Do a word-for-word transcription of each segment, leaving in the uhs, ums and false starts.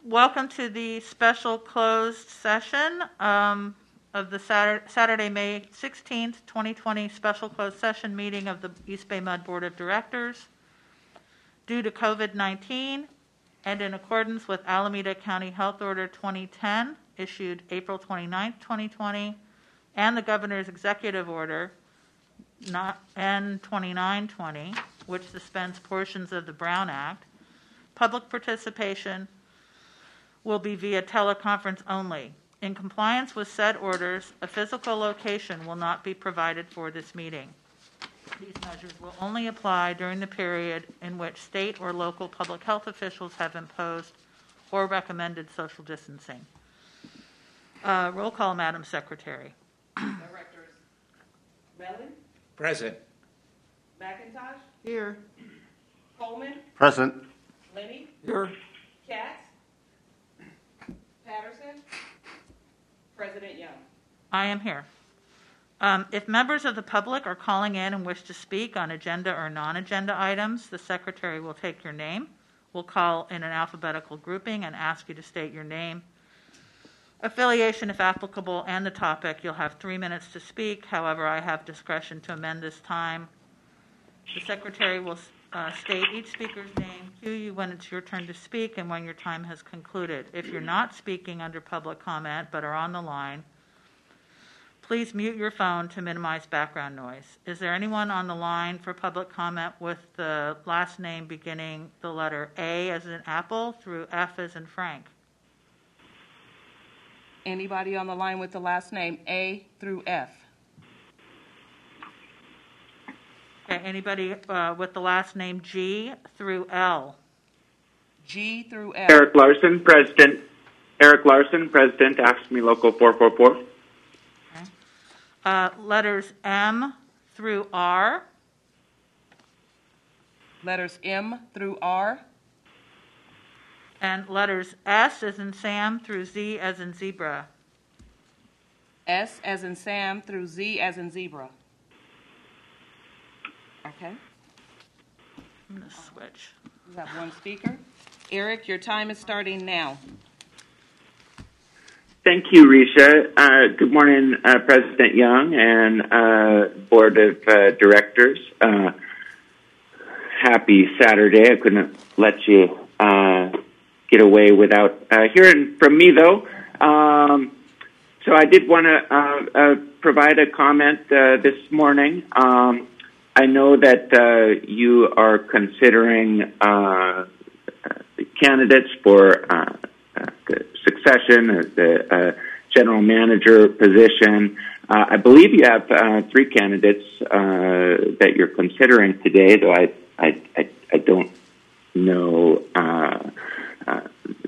welcome to the special closed session um, of the Saturday, Saturday, May sixteenth, twenty twenty special closed session meeting of the East Bay Mud Board of Directors. Due to COVID nineteen and in accordance with Alameda County Health Order twenty ten, issued April twenty-ninth, twenty twenty, and the Governor's Executive Order not N twenty-nine twenty, which suspends portions of the Brown Act, public participation will be via teleconference only. In compliance with said orders, a physical location will not be provided for this meeting. These measures will only apply during the period in which state or local public health officials have imposed or recommended social distancing. Uh, roll call, Madam Secretary. Directors Mellon, Present. McIntosh, Here. Coleman, Present. Lenny, Here. Katz, Patterson, President Young. I am here. Um, if members of the public are calling in and wish to speak on agenda or non-agenda items, the Secretary will take your name. We'll call in an alphabetical grouping and ask you to state your name, affiliation if applicable, and the topic. You'll have three minutes to speak. However, I have discretion to amend this time. The Secretary will uh, state each speaker's name, cue you when it's your turn to speak, and when your time has concluded. If you're not speaking under public comment but are on the line, please mute your phone to minimize background noise. Is there anyone on the line for public comment with the last name beginning the letter A as in Apple through F as in Frank? Anybody on the line with the last name A through F? Okay, anybody uh, with the last name G through L? G through F. Eric Larson, President. Eric Larson, President, Ask Me Local four four four. Okay. Uh, letters M through R. Letters M through R. And letters S as in Sam through Z as in zebra. S as in Sam through Z as in zebra. Okay. I'm going to switch. We have one speaker. Eric, your time is starting now. Thank you, Risha. Uh, good morning, uh, President Young and uh, Board of uh, Directors. Uh, happy Saturday. I couldn't let you uh, get away without uh, hearing from me, though. Um, so I did want to uh, uh, provide a comment uh, this morning. Um, I know that uh, you are considering uh, candidates for uh, uh, succession as the uh, general manager position. Uh, I believe you have uh, three candidates uh, that you're considering today, though I I, I, I don't know uh, uh,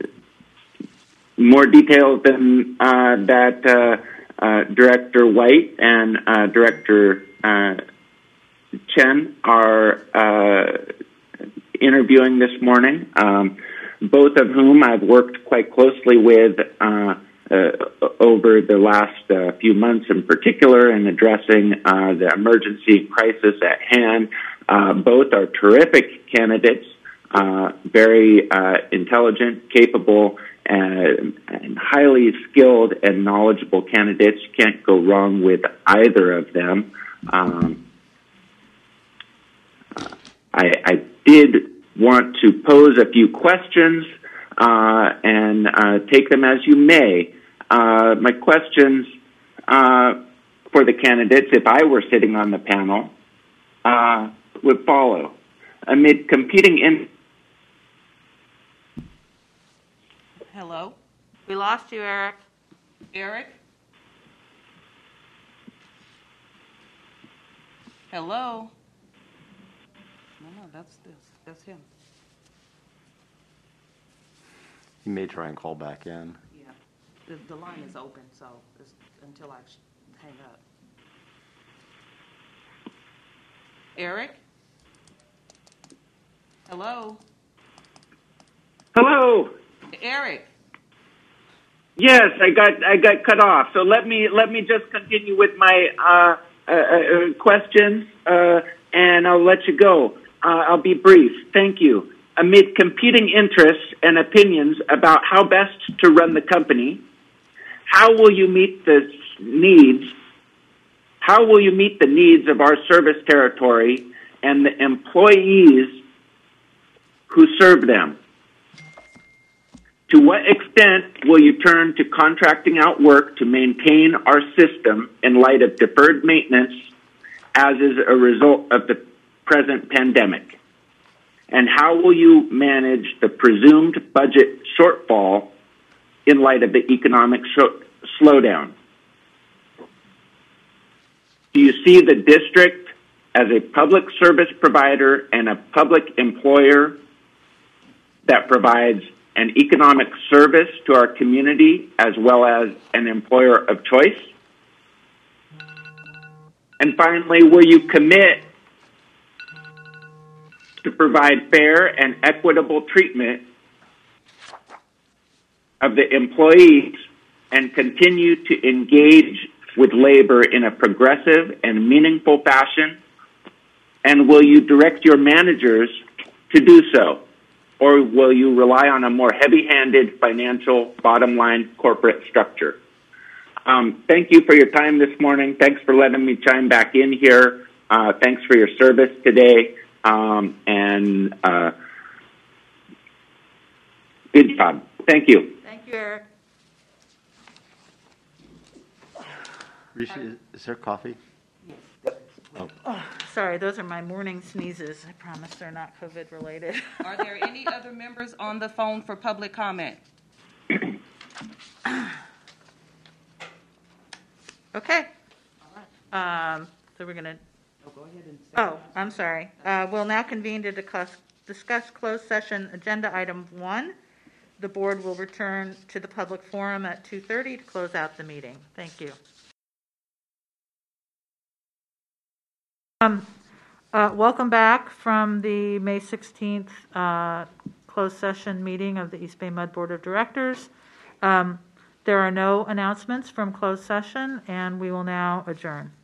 more details than uh, that. Uh, uh, Director White and uh, Director uh, Chen are uh, interviewing this morning, um, both of whom I've worked quite closely with uh, uh, over the last uh, few months in particular in addressing uh, the emergency crisis at hand. Uh, both are terrific candidates, uh, very uh, intelligent, capable, and, and highly skilled and knowledgeable candidates. You can't go wrong with either of them. Um, I, I did want to pose a few questions uh, and uh, take them as you may. Uh, my questions uh, for the candidates, if I were sitting on the panel, uh, would follow. Amid competing in... Hello? We lost you, Eric. Eric? Hello? No, no, that's this. That's him. You may try and call back in. Yeah. The, the line is open, so it's until I sh- hang up. Eric? Hello? Hello. Eric? Yes, I got I got cut off. So let me let me just continue with my uh, uh, uh, questions, uh, and I'll let you go. Uh, I'll be brief. Thank you. amid competing interests and opinions about how best to run the company? How will you meet the needs? How will you meet the needs of our service territory and the employees who serve them? To what extent will you turn to contracting out work to maintain our system in light of deferred maintenance as is a result of the present pandemic? And how will you manage the presumed budget shortfall in light of the economic sh- slowdown? Do you see the district as a public service provider and a public employer that provides an economic service to our community as well as an employer of choice? And finally, will you commit to provide fair and equitable treatment of the employees and continue to engage with labor in a progressive and meaningful fashion? And will you direct your managers to do so? Or will you rely on a more heavy-handed financial bottom-line corporate structure? Um, thank you for your time this morning. Thanks for letting me chime back in here. Uh, thanks for your service today. Um, and uh, good job. Thank you. Thank you, Eric. Rishi, is- is there coffee? Sorry, those are my morning sneezes. I promise they're not COVID related. Are there any other members on the phone for public comment? Okay. Um, so we're going to, Oh, go ahead and say oh, I'm sorry. Uh, we'll now convene to discuss, discuss closed session agenda item one. The board will return to the public forum at two thirty to close out the meeting. Thank you. Um, uh, welcome back from the May sixteenth uh, closed session meeting of the East Bay Mud Board of Directors. Um, there are no announcements from closed session, and we will now adjourn.